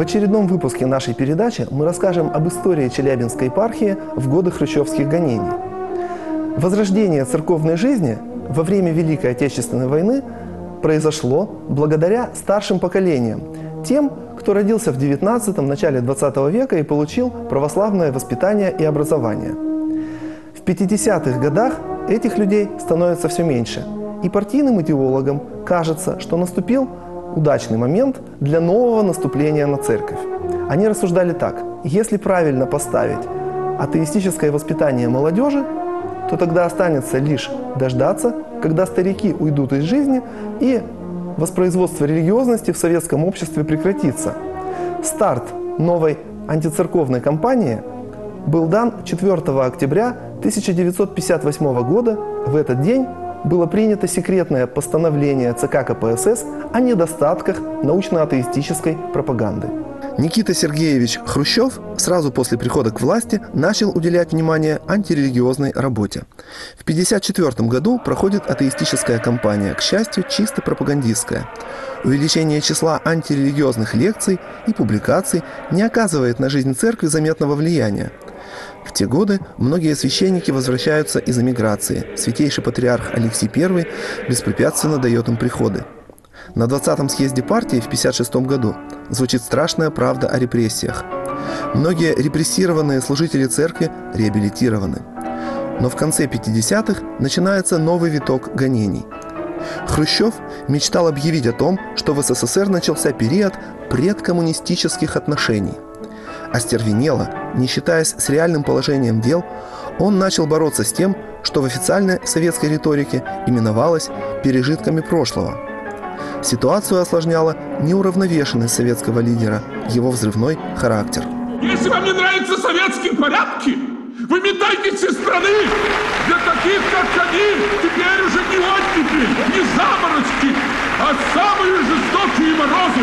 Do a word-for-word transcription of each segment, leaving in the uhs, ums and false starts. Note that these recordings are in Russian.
очередном выпуске нашей передачи мы расскажем об истории Челябинской епархии в годы хрущевских гонений. Возрождение церковной жизни во время Великой Отечественной войны произошло благодаря старшим поколениям, тем, кто родился в девятнадцатом, начале двадцатого века и получил православное воспитание и образование. В пятидесятых годах этих людей становится все меньше, и партийным идеологам кажется, что наступил удачный момент для нового наступления на церковь. Они рассуждали так: если правильно поставить атеистическое воспитание молодежи, то тогда останется лишь дождаться, когда старики уйдут из жизни и воспроизводство религиозности в советском обществе прекратится. Старт новой антицерковной кампании был дан четвёртого октября тысяча девятьсот пятьдесят восьмого года. В этот день было принято секретное постановление ЦК КПСС о недостатках научно-атеистической пропаганды. Никита Сергеевич Хрущев сразу после прихода к власти начал уделять внимание антирелигиозной работе. В тысяча девятьсот пятьдесят четвёртом году проходит атеистическая кампания, к счастью, чисто пропагандистская. Увеличение числа антирелигиозных лекций и публикаций не оказывает на жизнь церкви заметного влияния. В те годы многие священники возвращаются из эмиграции. Святейший патриарх Алексий Первый беспрепятственно дает им приходы. На двадцатом съезде партии в тысяча девятьсот пятьдесят шестом году звучит страшная правда о репрессиях. Многие репрессированные служители церкви реабилитированы. Но в конце пятидесятых начинается новый виток гонений. Хрущев мечтал объявить о том, что в СССР начался период предкоммунистических отношений. Остервенело, не считаясь с реальным положением дел, он начал бороться с тем, что в официальной советской риторике именовалось пережитками прошлого. Ситуацию осложняла неуравновешенность советского лидера, его взрывной характер. Если вам не нравятся советские порядки, вы метайтесь из страны. Для таких, как они, теперь уже не оттепель, не заморозки, а самые жестокие морозы.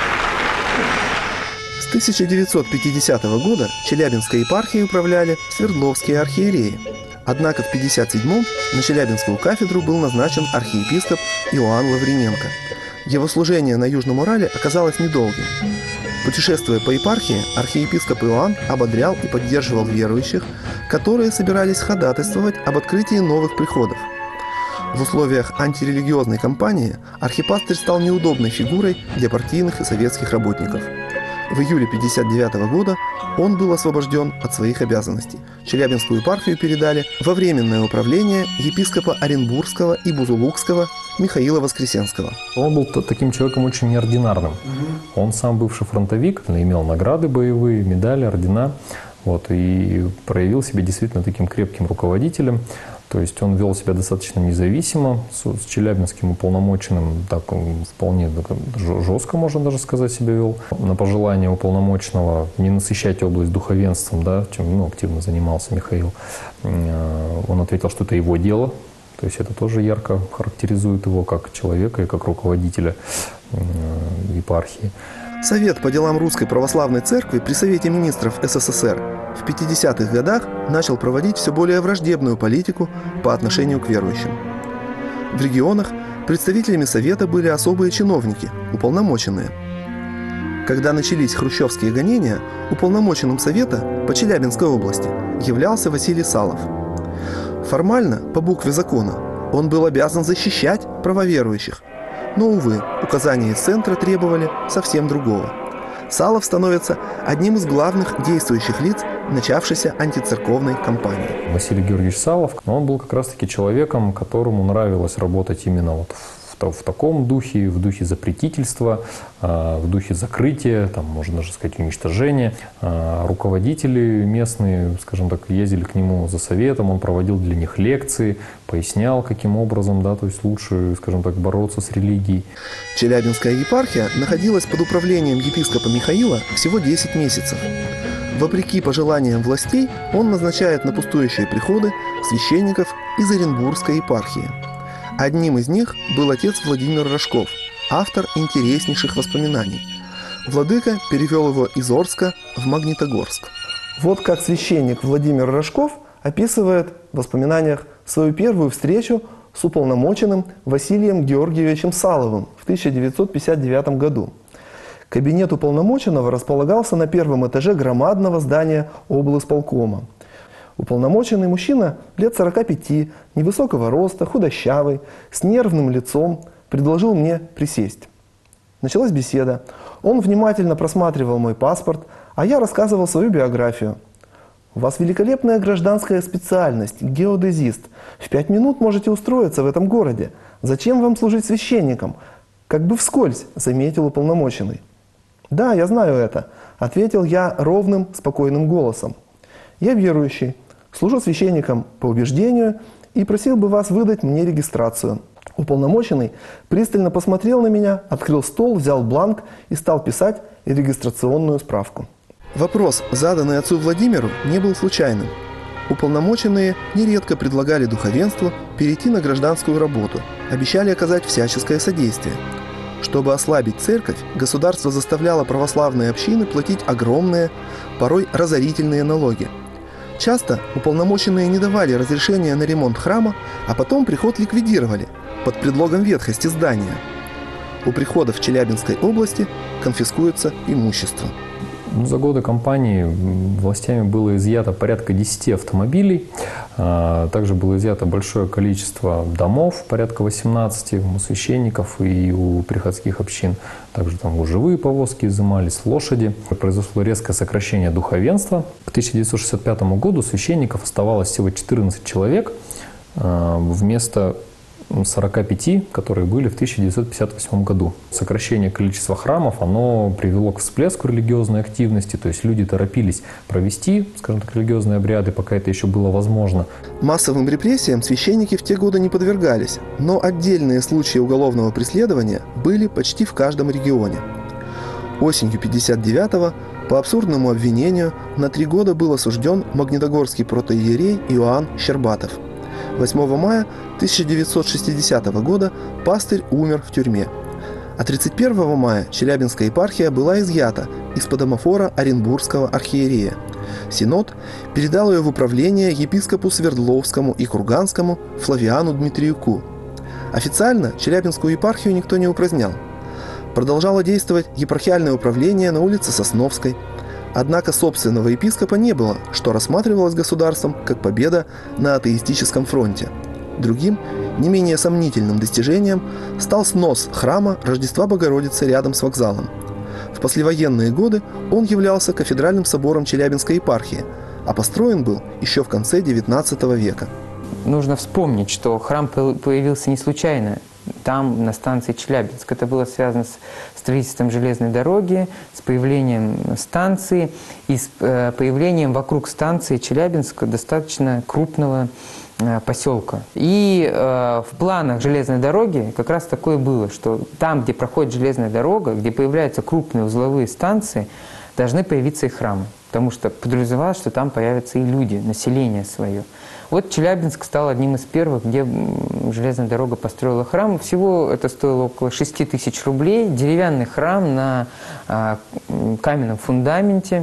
С тысяча девятьсот пятидесятого года Челябинской епархией управляли Свердловские архиереи. Однако в тысяча девятьсот пятьдесят седьмом на Челябинскую кафедру был назначен архиепископ Иоанн Лавриненко. Его служение на Южном Урале оказалось недолгим. Путешествуя по епархии, архиепископ Иоанн ободрял и поддерживал верующих, которые собирались ходатайствовать об открытии новых приходов. В условиях антирелигиозной кампании архипастырь стал неудобной фигурой для партийных и советских работников. В июле тысяча девятьсот пятьдесят девятого года он был освобожден от своих обязанностей. Челябинскую епархию передали во временное управление епископа Оренбургского и Бузулукского Михаила Воскресенского. Он был таким человеком очень неординарным. Угу. Он сам бывший фронтовик, имел награды боевые, медали, ордена. Вот, и проявил себя действительно таким крепким руководителем. То есть он вел себя достаточно независимо, с челябинским уполномоченным так, вполне жестко, можно даже сказать, себя вел. На пожелание уполномоченного не насыщать область духовенством, да, чем ну, активно занимался Михаил, он ответил, что это его дело. То есть это тоже ярко характеризует его как человека и как руководителя епархии. Совет по делам Русской Православной Церкви при Совете Министров СССР в пятидесятых годах начал проводить все более враждебную политику по отношению к верующим. В регионах представителями Совета были особые чиновники, уполномоченные. Когда начались хрущевские гонения, уполномоченным Совета по Челябинской области являлся Василий Салов. Формально, по букве закона, он был обязан защищать права верующих. Но, увы, указания из центра требовали совсем другого. Салов становится одним из главных действующих лиц начавшейся антицерковной кампании. Василий Георгиевич Салов, он был как раз-таки человеком, которому нравилось работать именно вот в, в таком духе, в духе запретительства, в духе закрытия, там, можно даже сказать, уничтожения. Руководители местные, скажем так, ездили к нему за советом, он проводил для них лекции, пояснял, каким образом, да, то есть лучше, скажем так, бороться с религией. Челябинская епархия находилась под управлением епископа Михаила всего десять месяцев. Вопреки пожеланиям властей, он назначает на пустующие приходы священников из Оренбургской епархии. Одним из них был отец Владимир Рожков, автор интереснейших воспоминаний. Владыка перевел его из Орска в Магнитогорск. Вот как священник Владимир Рожков описывает в воспоминаниях свою первую встречу с уполномоченным Василием Георгиевичем Саловым в тысяча девятьсот пятьдесят девятом году. Кабинет уполномоченного располагался на первом этаже громадного здания облисполкома. Уполномоченный мужчина лет сорока пяти, невысокого роста, худощавый, с нервным лицом, предложил мне присесть. Началась беседа. Он внимательно просматривал мой паспорт, а я рассказывал свою биографию. «У вас великолепная гражданская специальность – геодезист. В пять минут можете устроиться в этом городе. Зачем вам служить священником?» Как бы вскользь заметил уполномоченный. «Да, я знаю это», – ответил я ровным, спокойным голосом. «Я верующий, служу священником по убеждению и просил бы вас выдать мне регистрацию». Уполномоченный пристально посмотрел на меня, открыл стол, взял бланк и стал писать регистрационную справку. Вопрос, заданный отцу Владимиру, не был случайным. Уполномоченные нередко предлагали духовенству перейти на гражданскую работу, обещали оказать всяческое содействие. Чтобы ослабить церковь, государство заставляло православные общины платить огромные, порой разорительные налоги. Часто уполномоченные не давали разрешения на ремонт храма, а потом приход ликвидировали под предлогом ветхости здания. У приходов в Челябинской области конфискуется имущество. За годы кампании властями было изъято порядка десяти автомобилей. Также было изъято большое количество домов, порядка восемнадцати, у священников и у приходских общин. Также там живые повозки изымались, лошади. Произошло резкое сокращение духовенства. К тысяча девятьсот шестьдесят пятому году священников оставалось всего четырнадцать человек вместо сорока пяти, которые были в тысяча девятьсот пятьдесят восьмом году. Сокращение количества храмов, оно привело к всплеску религиозной активности, то есть люди торопились провести, скажем так, религиозные обряды, пока это еще было возможно. Массовым репрессиям священники в те годы не подвергались, но отдельные случаи уголовного преследования были почти в каждом регионе. Осенью пятьдесят девятого по абсурдному обвинению на три года был осужден магнитогорский протоиерей Иоанн Щербатов. восьмого мая тысяча девятьсот шестидесятого года пастырь умер в тюрьме. А тридцать первого мая Челябинская епархия была изъята из-под омофора Оренбургского архиерея. Синод передал ее в управление епископу Свердловскому и Курганскому Флавиану Дмитриюку. Официально Челябинскую епархию никто не упразднял. Продолжало действовать епархиальное управление на улице Сосновской. Однако собственного епископа не было, что рассматривалось государством как победа на атеистическом фронте. Другим, не менее сомнительным достижением стал снос храма Рождества Богородицы рядом с вокзалом. В послевоенные годы он являлся кафедральным собором Челябинской епархии, а построен был еще в конце девятнадцатого века. Нужно вспомнить, что храм появился не случайно. Там, на станции Челябинск. Это было связано с строительством железной дороги, с появлением станции и с появлением вокруг станции Челябинска достаточно крупного поселка. И э, в планах железной дороги как раз такое было, что там, где проходит железная дорога, где появляются крупные узловые станции, должны появиться и храмы. Потому что подразумевалось, что там появятся и люди, население свое. Вот Челябинск стал одним из первых, где железная дорога построила храм. Всего это стоило около шести тысяч рублей. Деревянный храм на э, каменном фундаменте,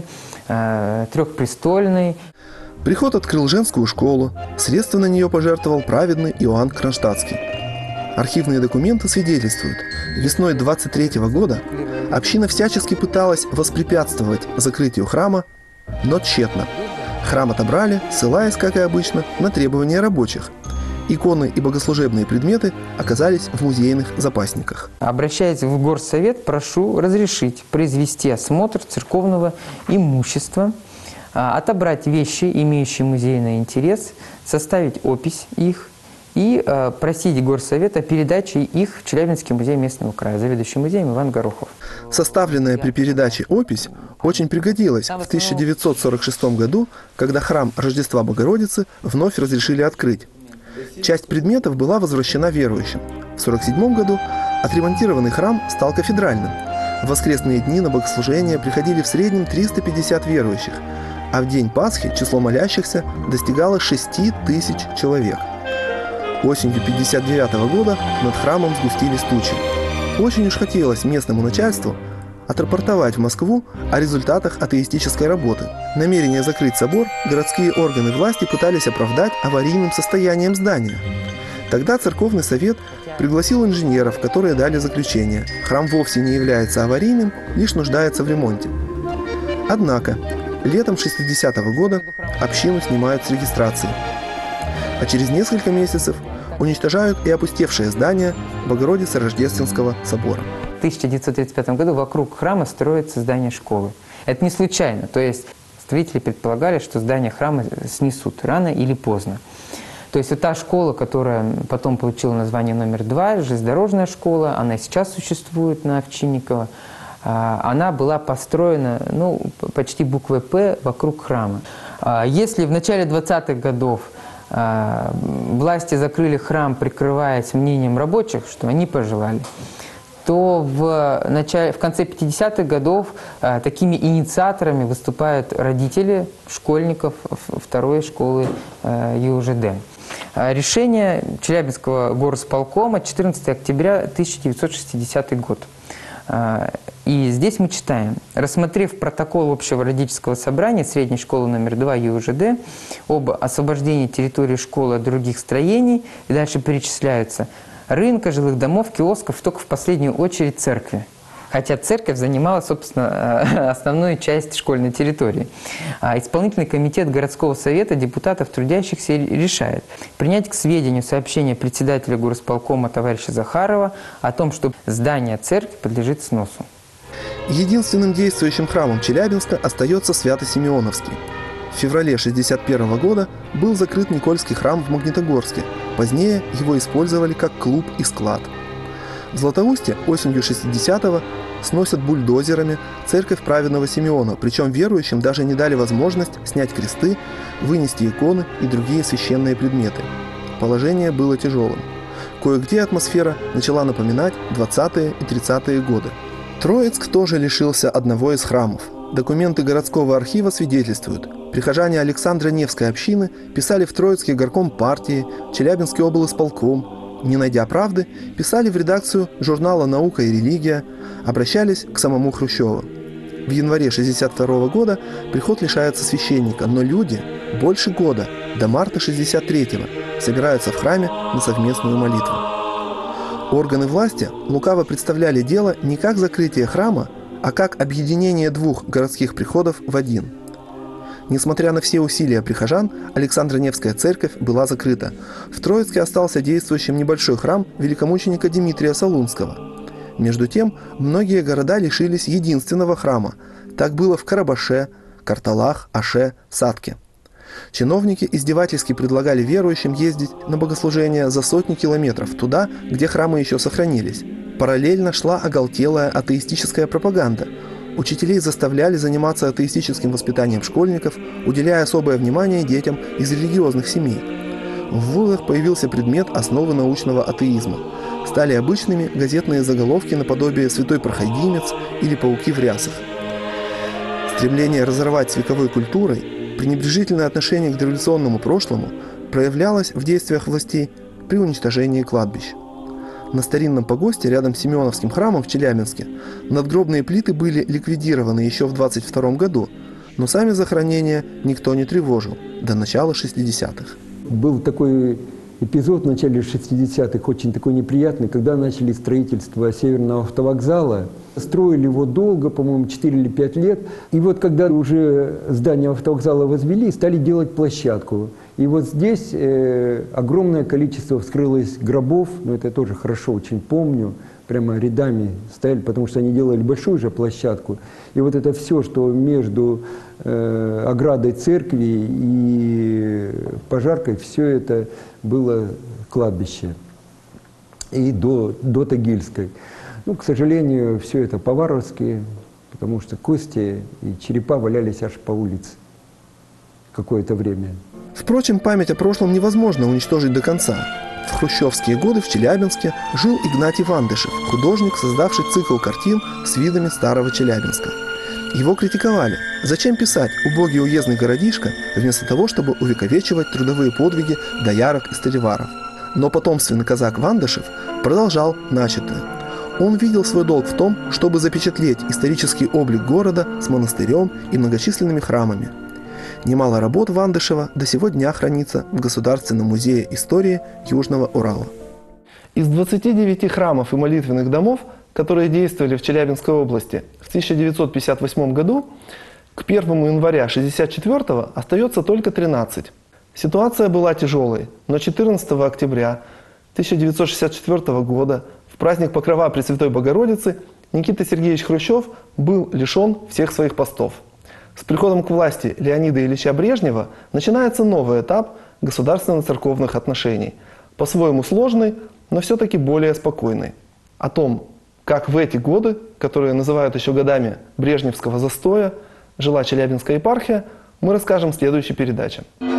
э, трехпрестольный. Приход открыл женскую школу. Средства на нее пожертвовал праведный Иоанн Кронштадтский. Архивные документы свидетельствуют, весной двадцать третьего года община всячески пыталась воспрепятствовать закрытию храма, но тщетно. Храм отобрали, ссылаясь, как и обычно, на требования рабочих. Иконы и богослужебные предметы оказались в музейных запасниках. Обращаясь в горсовет, прошу разрешить произвести осмотр церковного имущества, отобрать вещи, имеющие музейный интерес, составить опись их и э, просить горсовет о передаче их в Челябинский музей местного края, заведующий музеем Иван Горохов. Составленная при передаче опись очень пригодилась в тысяча девятьсот сорок шестом году, когда храм Рождества Богородицы вновь разрешили открыть. Часть предметов была возвращена верующим. В сорок седьмом году отремонтированный храм стал кафедральным. В воскресные дни на богослужение приходили в среднем триста пятьдесят верующих, а в день Пасхи число молящихся достигало шести тысяч человек. Осенью пятьдесят девятого года над храмом сгустились тучи. Очень уж хотелось местному начальству отрапортовать в Москву о результатах атеистической работы. Намерение закрыть собор городские органы власти пытались оправдать аварийным состоянием здания. Тогда церковный совет пригласил инженеров, которые дали заключение: храм вовсе не является аварийным, лишь нуждается в ремонте. Однако летом шестидесятого года общину снимают с регистрации, а через несколько месяцев уничтожают и опустевшее здание Богородицы-Рождественского собора. В тысяча девятьсот тридцать пятом году вокруг храма строится здание школы. Это не случайно, то есть строители предполагали, что здание храма снесут рано или поздно. То есть вот та школа, которая потом получила название номер два, железнодорожная школа, она сейчас существует на Овчинникова, она была построена, ну, почти буквой «П» вокруг храма. Если в начале двадцатых годов власти закрыли храм, прикрываясь мнением рабочих, что они пожелали, то в, начале, в конце пятидесятых годов а, такими инициаторами выступают родители школьников второй школы а, ЮЖД. А, решение Челябинского горосполкома четырнадцатого октября тысяча девятьсот шестидесятого год. А, и здесь мы читаем: рассмотрев протокол общего родительского собрания средней школы номер два ЮЖД об освобождении территории школы от других строений, и дальше перечисляются: рынка, жилых домов, киосков, только в последнюю очередь церкви. Хотя церковь занимала, собственно, основную часть школьной территории. А исполнительный комитет городского совета депутатов трудящихся решает принять к сведению сообщение председателя горосполкома товарища Захарова о том, что здание церкви подлежит сносу. Единственным действующим храмом Челябинска остается Свято-Симеоновский. В феврале шестьдесят первого года был закрыт Никольский храм в Магнитогорске. Позднее его использовали как клуб и склад. В Златоусте осенью шестидесятого сносят бульдозерами церковь праведного Симеона, причем верующим даже не дали возможность снять кресты, вынести иконы и другие священные предметы. Положение было тяжелым. Кое-где атмосфера начала напоминать двадцатые и тридцатые годы. Троицк тоже лишился одного из храмов. Документы городского архива свидетельствуют: прихожане Александро-Невской общины писали в Троицкий горком партии, Челябинский облисполком. Не найдя правды, писали в редакцию журнала «Наука и религия», обращались к самому Хрущеву. В январе шестьдесят второго года приход лишается священника, но люди больше года, до марта шестьдесят третьего, собираются в храме на совместную молитву. Органы власти лукаво представляли дело не как закрытие храма, а как объединение двух городских приходов в один. Несмотря на все усилия прихожан, Александро-Невская церковь была закрыта. В Троицке остался действующим небольшой храм великомученика Дмитрия Солунского. Между тем, многие города лишились единственного храма. Так было в Карабаше, Карталах, Аше, Сатке. Чиновники издевательски предлагали верующим ездить на богослужения за сотни километров туда, где храмы еще сохранились. Параллельно шла оголтелая атеистическая пропаганда. Учителей заставляли заниматься атеистическим воспитанием школьников, уделяя особое внимание детям из религиозных семей. В вузах появился предмет основы научного атеизма. Стали обычными газетные заголовки наподобие «Святой проходимец» или «Пауки в рясах». Стремление разорвать с вековой культурой, пренебрежительное отношение к дореволюционному прошлому проявлялось в действиях властей при уничтожении кладбищ. На старинном погосте рядом с Симеоновским храмом в Челябинске надгробные плиты были ликвидированы еще в двадцать втором году, но сами захоронения никто не тревожил до начала шестидесятых. Был такой эпизод в начале шестидесятых, очень такой неприятный, когда начали строительство Северного автовокзала. Строили его долго, по-моему, четыре или пять лет. И вот когда уже здание автовокзала возвели, стали делать площадку. И вот здесь э, огромное количество вскрылось гробов, но это я тоже хорошо очень помню, прямо рядами стояли, потому что они делали большую же площадку. И вот это все, что между э, оградой церкви и пожаркой, все это было кладбище. И до, до Тагильской. Ну, к сожалению, все это по-варварски, потому что кости и черепа валялись аж по улице какое-то время. Впрочем, память о прошлом невозможно уничтожить до конца. В хрущевские годы в Челябинске жил Игнатий Вандышев, художник, создавший цикл картин с видами старого Челябинска. Его критиковали. Зачем писать «убогий уездный городишко» вместо того, чтобы увековечивать трудовые подвиги доярок и столеваров? Но потомственный казак Вандышев продолжал начатое. Он видел свой долг в том, чтобы запечатлеть исторический облик города с монастырем и многочисленными храмами. Немало работ Вандышева до сего дня хранится в Государственном музее истории Южного Урала. Из двадцати девяти храмов и молитвенных домов, которые действовали в Челябинской области в тысяча девятьсот пятьдесят восьмом году, к первому января тысяча девятьсот шестьдесят четвёртого остается только тринадцать. Ситуация была тяжелой, но четырнадцатого октября тысяча девятьсот шестьдесят четвёртого года в праздник Покрова Пресвятой Богородицы Никита Сергеевич Хрущев был лишен всех своих постов. С приходом к власти Леонида Ильича Брежнева начинается новый этап государственно-церковных отношений, по-своему сложный, но все-таки более спокойный. О том, как в эти годы, которые называют еще годами брежневского застоя, жила Челябинская епархия, мы расскажем в следующей передаче.